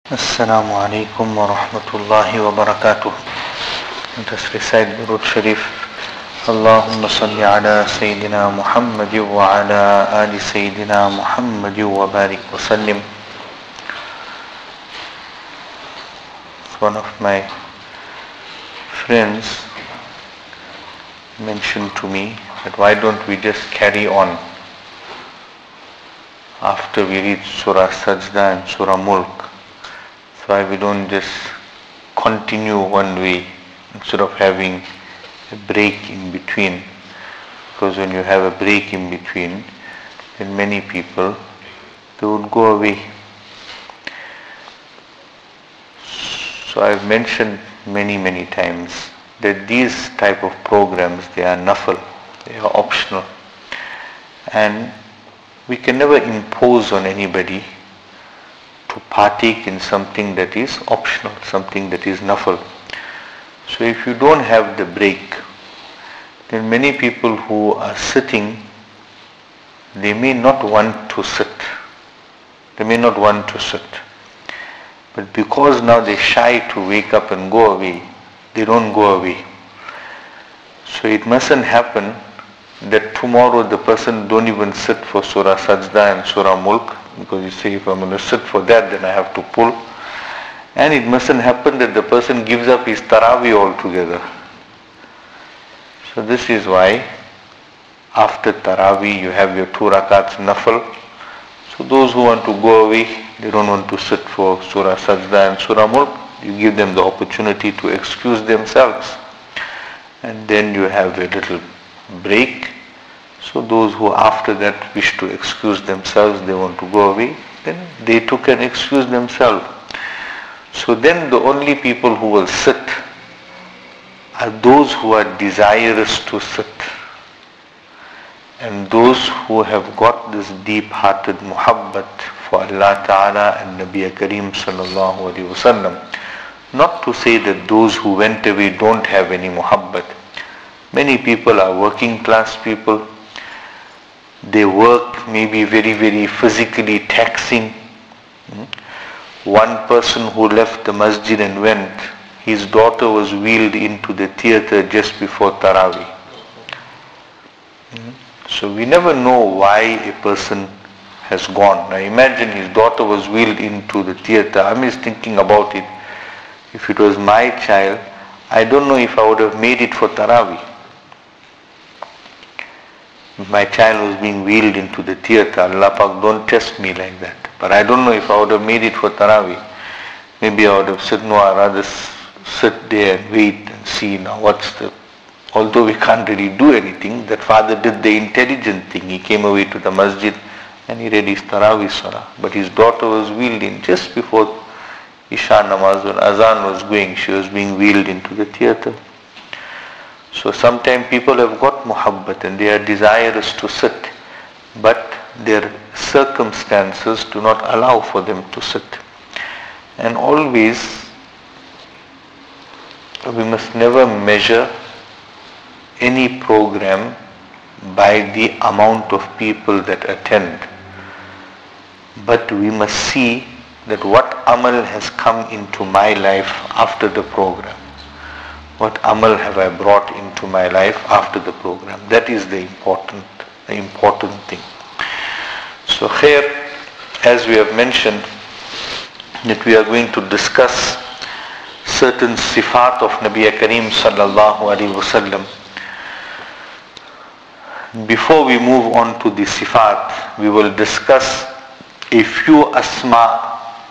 Assalamu alaikum wa rahmatullahi wa barakatuh. Let us recite Durud Sharif. Allahumma salli ala Sayyidina Muhammad wa ala ali Sayyidina Muhammad wa barik wa sallim. One of my friends mentioned to me that why don't we just carry on after we read Surah Sajda and Surah Mulk. Why we don't just continue one way instead of having a break in between, because when you have a break in between, then many people, they would go away. So I've mentioned many times that these type of programs, they are nafal, they are optional, and we can never impose on anybody to partake in something that is optional, something that is nafal. So if you don't have the break, then many people who are sitting, they may not want to sit. They may not want to sit. But because now they're shy to wake up and go away, they don't go away. So it mustn't happen that tomorrow the person don't even sit for Surah Sajda and Surah Mulk, because you say if I'm going to sit for that, then I have to pull. And it mustn't happen that the person gives up his Taraweeh altogether. So this is why after Taraweeh you have your 2 rakats nafal. So those who want to go away, they don't want to sit for Surah Sajda and Surah Mulk, you give them the opportunity to excuse themselves. And then you have a little break. So those who after that wish to excuse themselves, they want to go away, then they too can excuse themselves. So then the only people who will sit are those who are desirous to sit, and those who have got this deep-hearted muhabbat for Allah Ta'ala and Nabi Kareem Sallallahu Alaihi Wasallam. Not to say that those who went away don't have any muhabbat. Many people are working class people. They work maybe very physically taxing. One person who left the masjid and went, his daughter was wheeled into the theater just before Taraweeh. So we never know why a person has gone. Now imagine his daughter was wheeled into the theater. I'm just thinking about it. If it was my child, I don't know if I would have made it for Taraweeh. If my child was being wheeled into the theater, Allah Pak, don't test me like that. But I don't know if I would have made it for Taraweeh. Maybe I would have said, no, I'd rather sit there and wait and see now although we can't really do anything, that father did the intelligent thing. He came away to the masjid and he read his Taraweeh Salah. But his daughter was wheeled in just before Isha Namaz, when Azan was going, she was being wheeled into the theater. So sometimes people have got muhabbat and they are desirous to sit, but their circumstances do not allow for them to sit. And always, we must never measure any program by the amount of people that attend. But we must see that what amal has come into my life after the program. What amal have I brought into my life after the program? That is the important thing. So here, as we have mentioned, that we are going to discuss certain sifat of Nabi Kareem Sallallahu Alaihi Wasallam. Before we move on to the sifat, we will discuss a few asma,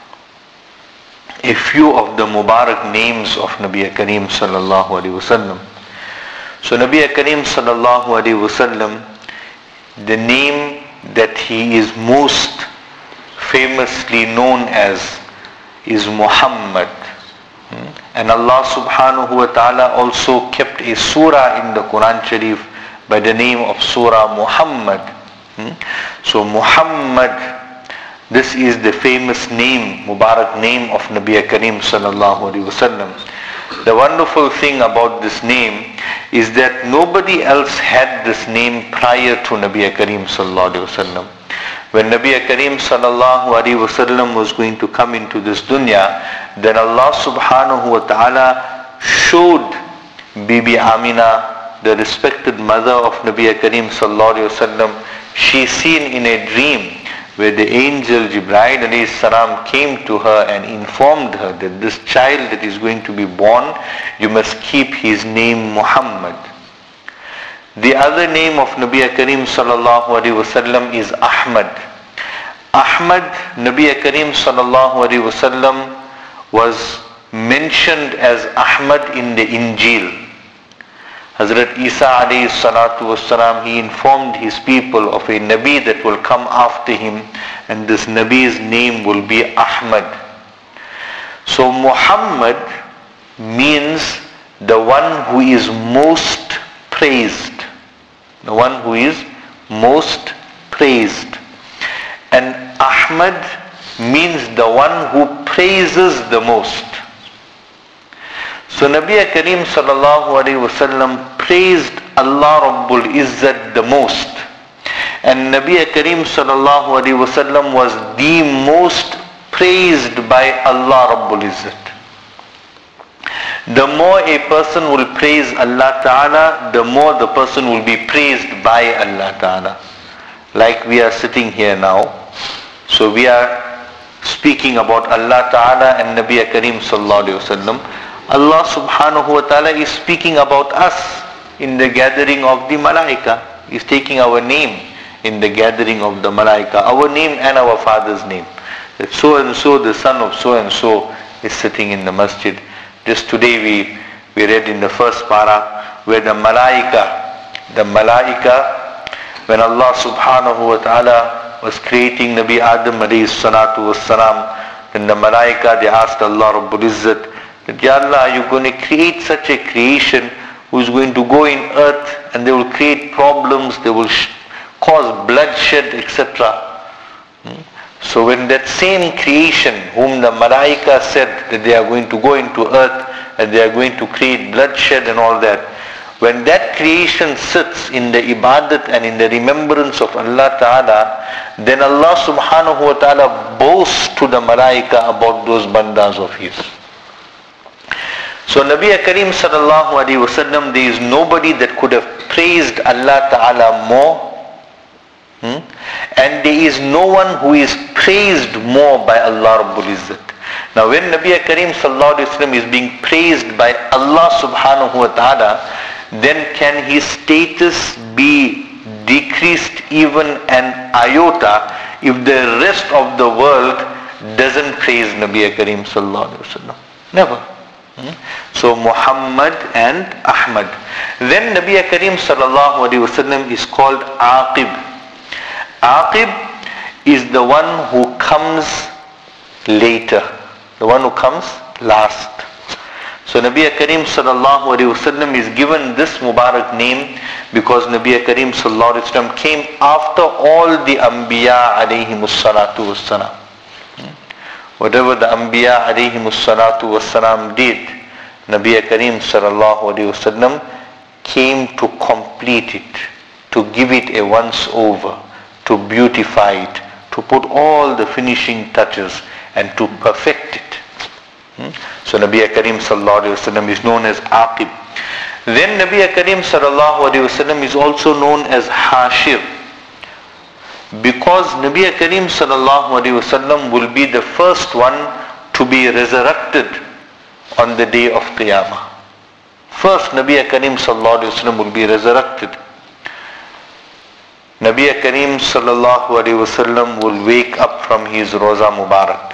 a few of the Mubarak names of Nabi Kareem Sallallahu Alaihi Wasallam. So Nabi Kareem Sallallahu Alaihi Wasallam, the name that he is most famously known as is Muhammad. And Allah Subhanahu wa Ta'ala also kept a surah in the Quran Sharif by the name of Surah Muhammad. So Muhammad, this is the famous name, Mubarak name of Nabi Kareem Sallallahu Alaihi Wasallam. The wonderful thing about this name is that nobody else had this name prior to Nabi Kareem Sallallahu Alaihi Wasallam. When Nabi Kareem sallallahu alaihi wasallam was going to come into this dunya, then Allah subhanahu wa ta'ala showed Bibi Amina, the respected mother of Nabi Kareem sallallahu alaihi wasallam. She seen in a dream where the angel Jibreel alayhi salam came to her and informed her that this child that is going to be born, you must keep his name Muhammad. The other name of Nabi Kareem sallallahu alaihi wasallam is Ahmad. Ahmad, Nabi Kareem sallallahu alaihi wasallam was mentioned as Ahmad in the Injil. Hazrat Isa alayhi salatu wasalam, he informed his people of a Nabi that will come after him, and this Nabi's name will be Ahmad. So Muhammad means the one who is most praised. The one who is most praised. And Ahmad means the one who praises the most. So Nabi Kareem sallallahu alaihi wasallam praised Allah Rabbul Izzat the most. And Nabi Kareem sallallahu alaihi wasallam was the most praised by Allah Rabbul Izzat. The more a person will praise Allah Ta'ala, the more the person will be praised by Allah Ta'ala. Like we are sitting here now. So we are speaking about Allah Ta'ala and Nabi Kareem sallallahu alaihi wasallam. Allah subhanahu wa ta'ala is speaking about us in the gathering of the Malaika. He is taking our name in the gathering of the Malaika. Our name and our father's name. That so and so, the son of so and so, is sitting in the masjid. Just today we read in the first para where the Malaika, when Allah subhanahu wa ta'ala was creating Nabi Adam alayhi salatu was salam, then the Malaika, they asked Allah Rabbul Izzat, that, Ya Allah, are you going to create such a creation who is going to go in earth and they will create problems, they will cause bloodshed, etc. So when that same creation whom the Malaika said that they are going to go into earth and they are going to create bloodshed and all that, when that creation sits in the ibadat and in the remembrance of Allah Ta'ala, then Allah subhanahu wa ta'ala boasts to the Malaika about those bandas of his. So Nabi Kareem sallallahu alaihi wasallam, there is nobody that could have praised Allah Ta'ala more, and there is no one who is praised more by Allah Rabbul Izzat. Now when Nabi Kareem sallallahu alaihi wasallam is being praised by Allah subhanahu wa ta'ala, then can his status be decreased even an iota if the rest of the world doesn't praise Nabi Kareem sallallahu alaihi wasallam? Never. So Muhammad and Ahmad. Then Nabi Kareem sallallahu alaihi wasallam is called Aqib. Aqib is the one who comes later, the one who comes last. So Nabi Kareem sallallahu alaihi wasallam is given this Mubarak name because Nabi Kareem sallallahu alaihi wasallam came after all the Anbiya alayhimus salatu wassalam. Whatever the Anbiya alayhimus salatu wassalam did, Nabi Kareem sallallahu alaihi wasallam came to complete it, to give it a once over, to beautify it, to put all the finishing touches and to perfect it. So Nabi Kareem sallallahu alaihi wasallam is known as Aqib. Then Nabi Kareem sallallahu alaihi wasallam is also known as Hashir, because Nabi Kareem sallallahu alaihi wasallam will be the first one to be resurrected on the day of Qiyamah. First Nabi Kareem sallallahu alaihi wasallam will be resurrected. Nabi Kareem sallallahu alaihi wasallam will wake up from his Roza Mubarak.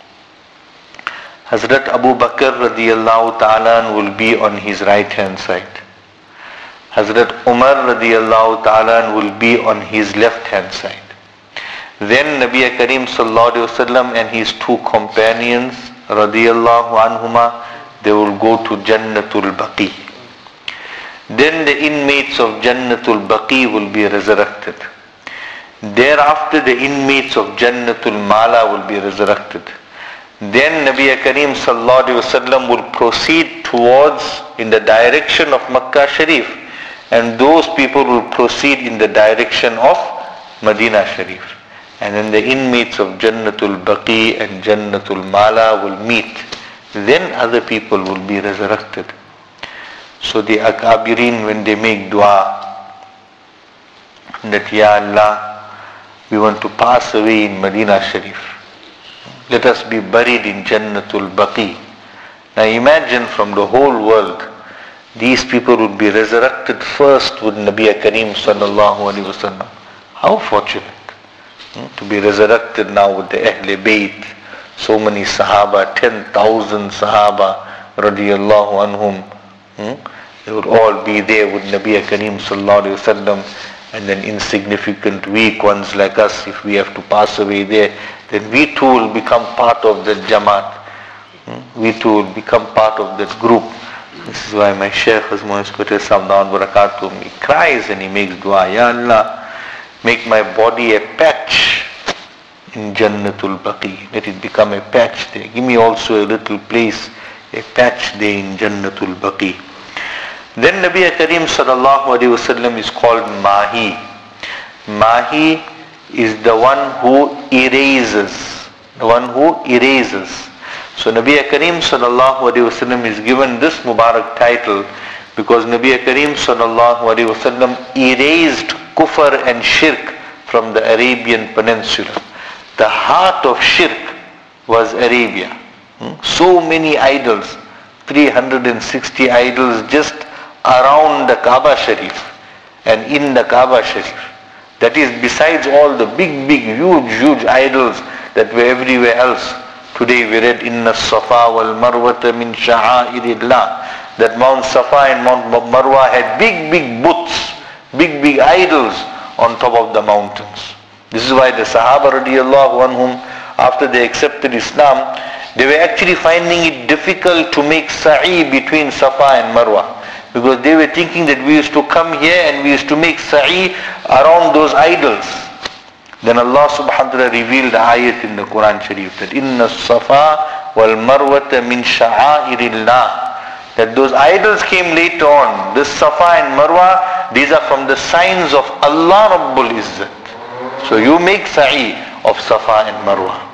Hazrat Abu Bakr radiyallahu ta'ala will be on his right hand side. Hazrat Umar radiyallahu ta'ala will be on his left hand side. Then Nabi Kareem sallallahu alaihi wasallam and his two companions radiyallahu anhuma, they will go to Jannatul Baqi. Then the inmates of Jannatul Baqi will be resurrected. Thereafter the inmates of Jannatul Mala will be resurrected. Then Nabi Kareem sallallahu alaihi wasallam will proceed towards in the direction of Makkah Sharif, and those people will proceed in the direction of Medina Sharif. and then the inmates of Jannatul Baqi and Jannatul Mala will meet. Then other people will be resurrected. So the Akabirin, when they make dua, that Ya Allah, we want to pass away in Medina Sharif. Let us be buried in Jannatul Baqi. Now imagine from the whole world, these people would be resurrected first with Nabi Kareem sallallahu alaihi wasallam. How fortunate to be resurrected now with the Ahl Bayt. So many Sahaba, 10,000 Sahaba radiyallahu anhum. They would all be there with Nabi Kareem sallallahu alaihi wasallam. And then insignificant, weak ones like us, if we have to pass away there, then we too will become part of that Jamaat. We too will become part of that group. This is why my Shaykh Hazmois Qutb Samdan Barakatuh, he cries and he makes dua, Ya Allah, make my body a patch in Jannatul Baqi. Let it become a patch there. Give me also a little place, a patch there in Jannatul Baqi. Then Nabi Kareem sallallahu alaihi wasallam is called Mahi. Mahi is the one who erases. The one who erases. So Nabi Kareem sallallahu alaihi wasallam is given this Mubarak title because Nabi Kareem sallallahu alaihi wasallam erased kufr and shirk from the Arabian Peninsula. The heart of shirk was Arabia. So many idols, 360 idols just around the Kaaba Sharif and in the Kaaba Sharif. That is besides all the big, huge idols that were everywhere else. Today we read, Inna Safa wal Marwata min sha'airillah. That Mount Safa and Mount Marwa had big booths, big idols on top of the mountains. This is why the Sahaba radiyallahu anhum, after they accepted Islam, they were actually finding it difficult to make sa'i between Safa and Marwa. Because they were thinking that we used to come here and we used to make sa'i around those idols. Then Allah subhanahu wa ta'ala revealed the ayat in the Quran Sharif that Inna Safa wal Marwata min sha'airillah. That those idols came later on. This Safa and Marwa, these are from the signs of Allah Rabbul Izzat. So you make sa'i of Safa and Marwa.